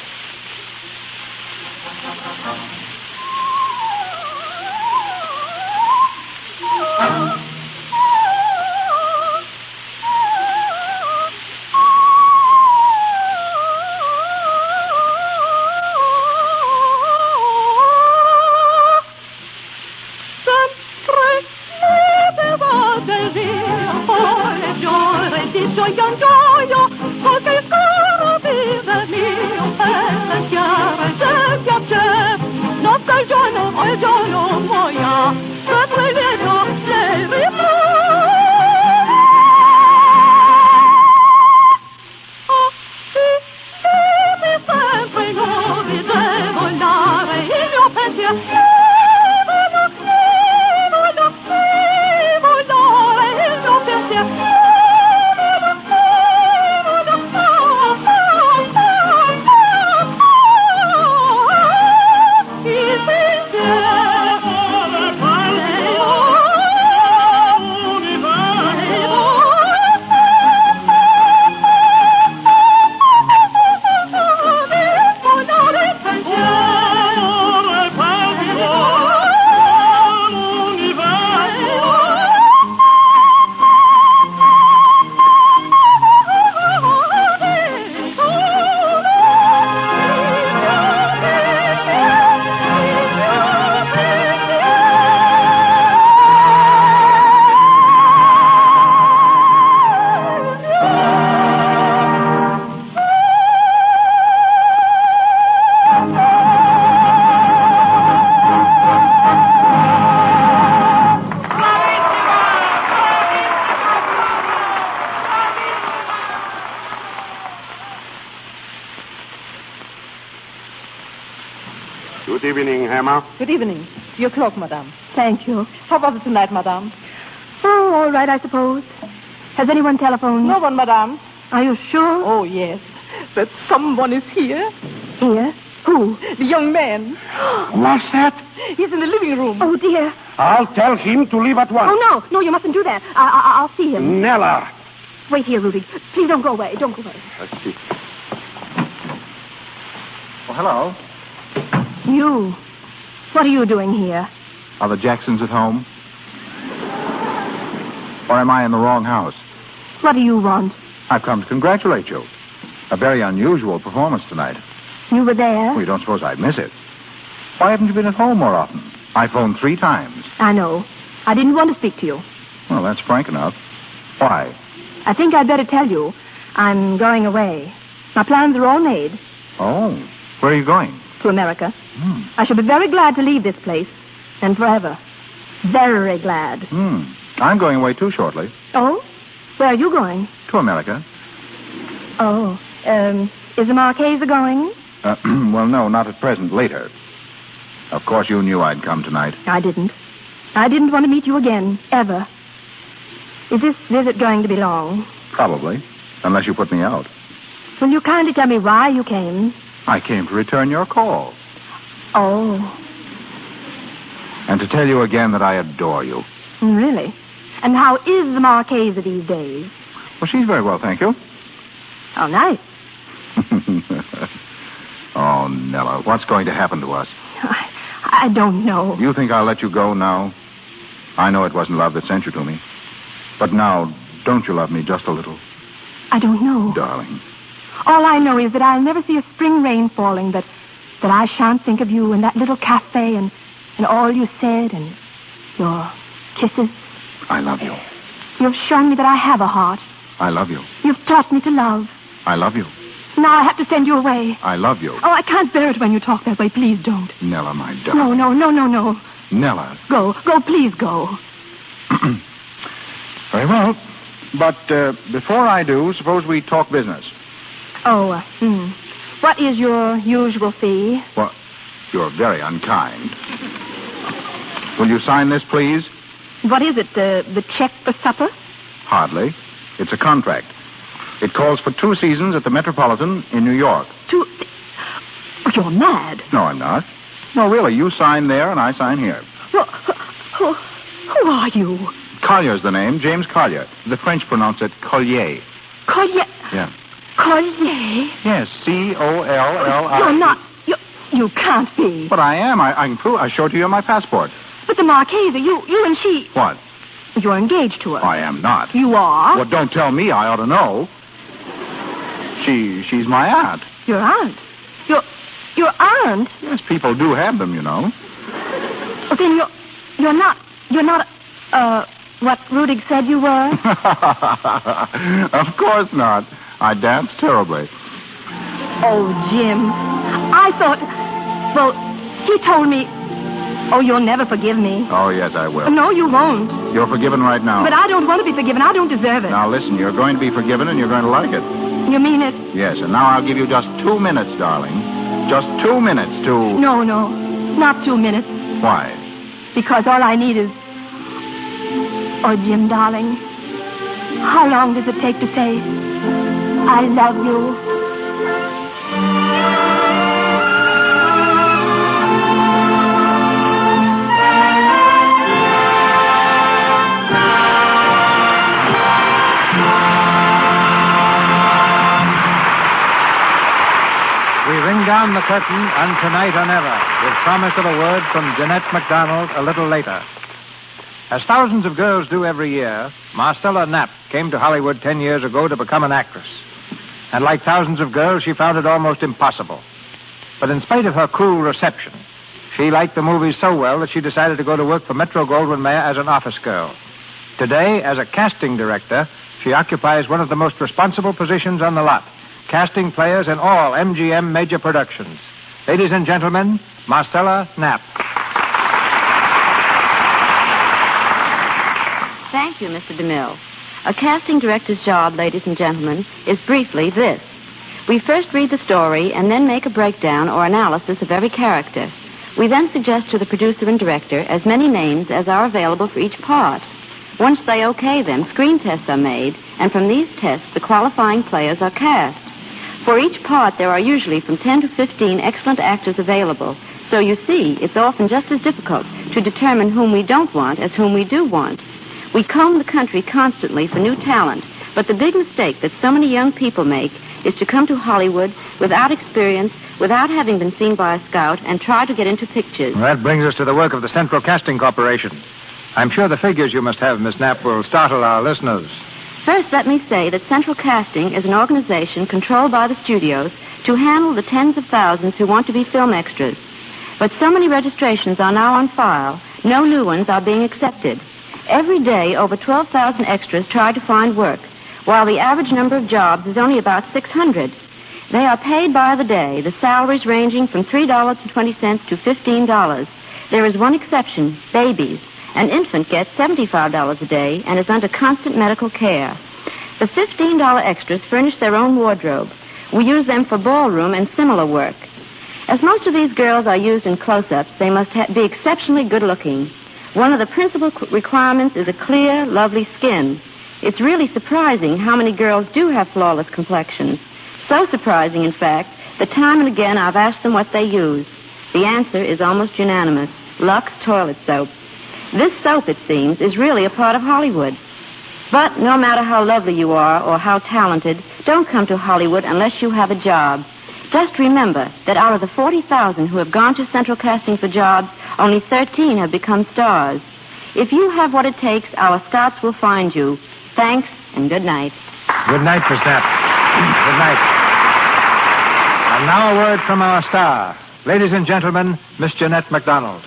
Good evening, Hammer. Good evening. Your cloak, madame. Thank you. How was it tonight, madame? Oh, all right, I suppose. Has anyone telephoned? No one, madame. Are you sure? Oh, yes. That someone is here. Here? Who? The young man. What's that? He's in the living room. Oh, dear. I'll tell him to leave at once. Oh, no. No, you mustn't do that. I- I- I'll see him. Nella. Wait here, Rudy. Please don't go away. Don't go away. Let's see. Oh, hello. You. What are you doing here? Are the Jacksons at home? Or am I in the wrong house? What do you want? I've come to congratulate you. A very unusual performance tonight. You were there? Well, you don't suppose I'd miss it. Why haven't you been at home more often? I phoned three times. I know. I didn't want to speak to you. Well, that's frank enough. Why? I think I'd better tell you. I'm going away. My plans are all made. Oh, where are you going? To America. Hmm. I shall be very glad to leave this place. And forever. Very glad. Hmm. I'm going away too shortly. Oh? Where are you going? To America. Oh. Um, is the Marquesa going? Uh, well, no, not at present. Later. Of course you knew I'd come tonight. I didn't. I didn't want to meet you again, ever. Is this visit going to be long? Probably, unless you put me out. Will you kindly tell me why you came? I came to return your call. Oh. And to tell you again that I adore you. Really? And how is the Marchesa these days? Well, she's very well, thank you. How nice. Oh, Nella, what's going to happen to us? I, I don't know. You think I'll let you go now? I know it wasn't love that sent you to me. But now, don't you love me just a little? I don't know. Darling. All I know is that I'll never see a spring rain falling, that, that I shan't think of you in that little cafe and, and all you said and your kisses. I love you. You've shown me that I have a heart. I love you. You've taught me to love. I love you. Now I have to send you away. I love you. Oh, I can't bear it when you talk that way. Please don't. Nella, my darling. No, no, no, no, no. Nella. Go, go, please go. Very well. But uh, before I do, suppose we talk business. Oh, uh, hmm. What is your usual fee? Well, you're very unkind. Will you sign this, please? What is it, the, the check for supper? Hardly. It's a contract. It calls for two seasons at the Metropolitan in New York. Two... Oh, you're mad. No, I'm not. No, really, you sign there and I sign here. Well, who, who are you? Collier's the name, James Collier. The French pronounce it Collier. Collier? Yeah. Collier? Yes, C O L L I. You're not... You, you can't be. But I am. I, I can prove... I show it to you on my passport. But the Marchesa, you, you and she... What? You're engaged to her. I am not. You are? Well, don't tell me. I ought to know. She, she's my aunt. Your aunt? Your, your aunt? Yes, people do have them, you know. Well, then you're, you're not, you're not, uh, what Rudig said you were? Of course not. I dance terribly. Oh, Jim. I thought, well, he told me, oh, you'll never forgive me. Oh, yes, I will. No, you won't. You're forgiven right now. But I don't want to be forgiven. I don't deserve it. Now, listen, you're going to be forgiven and you're going to like it. You mean it? Yes, and now I'll give you just two minutes, darling. Just two minutes to... No, no, not two minutes. Why? Because all I need is... Oh, Jim, darling, how long does it take to say, I love you? We ring down the curtain on Tonight or Never, with promise of a word from Jeanette MacDonald a little later. As thousands of girls do every year, Marcella Knapp came to Hollywood ten years ago to become an actress. And like thousands of girls, she found it almost impossible. But in spite of her cool reception, she liked the movies so well that she decided to go to work for Metro-Goldwyn-Mayer as an office girl. Today, as a casting director, she occupies one of the most responsible positions on the lot, casting players in all M G M major productions. Ladies and gentlemen, Marcella Knapp. Thank you, Mister DeMille. A casting director's job, ladies and gentlemen, is briefly this. We first read the story and then make a breakdown or analysis of every character. We then suggest to the producer and director as many names as are available for each part. Once they okay them, screen tests are made, and from these tests, the qualifying players are cast. For each part, there are usually from ten to fifteen excellent actors available. So you see, it's often just as difficult to determine whom we don't want as whom we do want. We comb the country constantly for new talent, but the big mistake that so many young people make is to come to Hollywood without experience, without having been seen by a scout, and try to get into pictures. That brings us to the work of the Central Casting Corporation. I'm sure the figures you must have, Miss Knapp, will startle our listeners. First, let me say that Central Casting is an organization controlled by the studios to handle the tens of thousands who want to be film extras. But so many registrations are now on file, no new ones are being accepted. Every day, over twelve thousand extras try to find work, while the average number of jobs is only about six hundred. They are paid by the day, the salaries ranging from three dollars and twenty cents to fifteen dollars. There is one exception, babies. An infant gets seventy-five dollars a day and is under constant medical care. The fifteen dollar extras furnish their own wardrobe. We use them for ballroom and similar work. As most of these girls are used in close-ups, they must ha- be exceptionally good-looking. One of the principal qu- requirements is a clear, lovely skin. It's really surprising how many girls do have flawless complexions. So surprising, in fact, that time and again I've asked them what they use. The answer is almost unanimous. Lux toilet soap. This soap, it seems, is really a part of Hollywood. But no matter how lovely you are or how talented, don't come to Hollywood unless you have a job. Just remember that out of the forty thousand who have gone to Central Casting for jobs, only thirteen have become stars. If you have what it takes, our scouts will find you. Thanks, and good night. Good night, Miss Knapp. Good night. And now a word from our star. Ladies and gentlemen, Miss Jeanette MacDonald.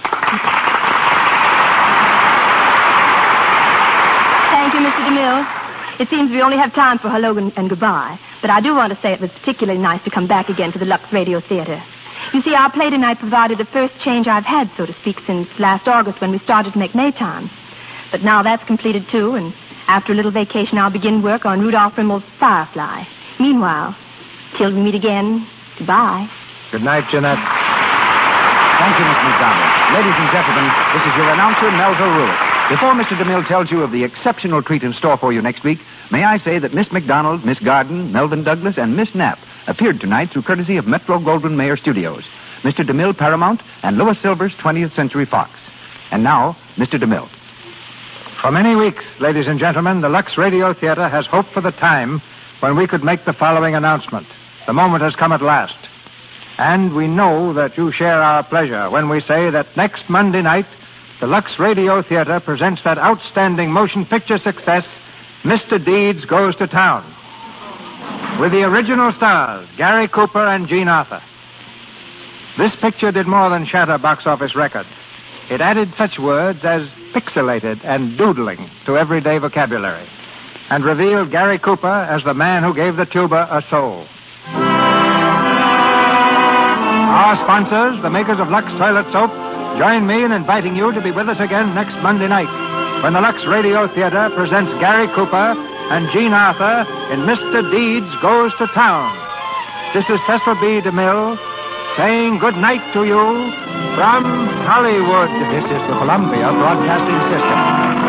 Thank you, Mister DeMille. It seems we only have time for hello and, and goodbye, but I do want to say it was particularly nice to come back again to the Lux Radio Theater. You see, our play tonight provided the first change I've had, so to speak, since last August when we started to make Maytime. But now that's completed, too, and after a little vacation, I'll begin work on Rudolph Rimmel's Firefly. Meanwhile, till we meet again, goodbye. Good night, Jeanette. Thank you, Miss McDonald. Ladies and gentlemen, this is your announcer, Melville Ruick. Before Mister DeMille tells you of the exceptional treat in store for you next week, may I say that Miss McDonald, Miss Garden, Melvin Douglas, and Miss Knapp appeared tonight through courtesy of Metro Goldwyn Mayer Studios, Mister DeMille Paramount, and Louis Silver's twentieth Century Fox. And now, Mister DeMille. For many weeks, ladies and gentlemen, the Lux Radio Theater has hoped for the time when we could make the following announcement. The moment has come at last. And we know that you share our pleasure when we say that next Monday night, the Lux Radio Theater presents that outstanding motion picture success, Mister Deeds Goes to Town, with the original stars, Gary Cooper and Jean Arthur. This picture did more than shatter box office records. It added such words as pixelated and doodling to everyday vocabulary, and revealed Gary Cooper as the man who gave the tuba a soul. Our sponsors, the makers of Lux Toilet Soap, join me in inviting you to be with us again next Monday night when the Lux Radio Theater presents Gary Cooper and Jean Arthur in Mister Deeds Goes to Town. This is Cecil B. DeMille saying good night to you from Hollywood. This is the Columbia Broadcasting System.